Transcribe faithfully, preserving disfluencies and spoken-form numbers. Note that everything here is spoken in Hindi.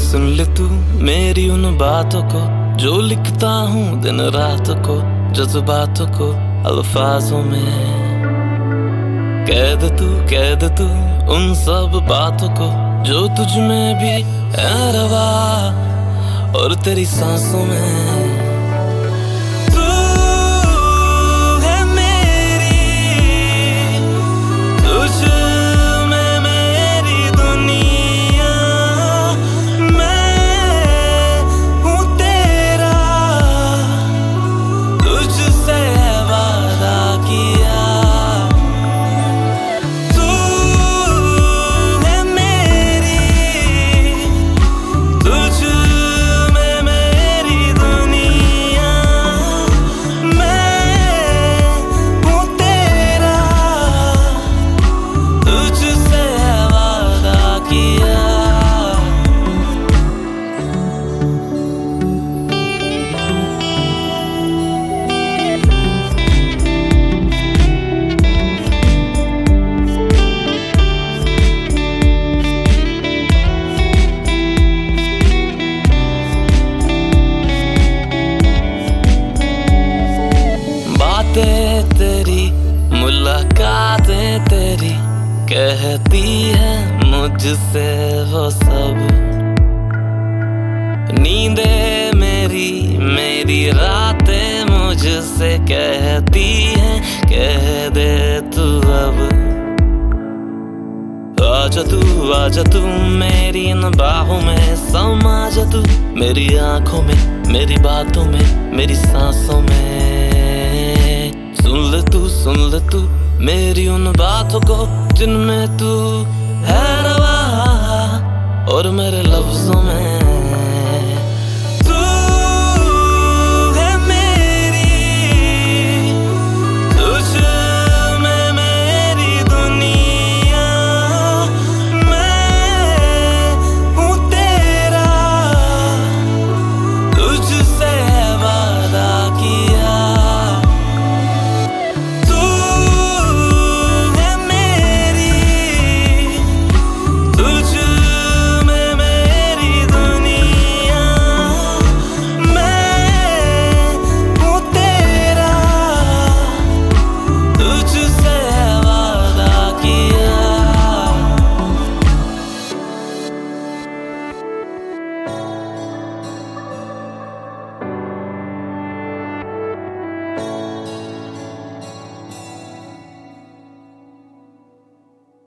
सुन ले तू मेरी उन बातों को जो लिखता हूँ दिन रात को, जज्बातों को अल्फाजों में। कह दे तू कह दे तू उन सब बातों को जो तुझ में भी है रवा और तेरी सांसों में। तेरी मुलाकातें तेरी कहती है मुझसे वो सब। नींदे मेरी मेरी रातें मुझसे कहती हैं कह दे तू अब। आजा तू आजा तू मेरी इन बाहों में, समा जा तू मेरी आंखों में, मेरी बातों में, मेरी सांसों में। सुन ले तू सुन ले तू मेरी उन बातों को जिनमें तू है रवा और मेरे लफ्जों में।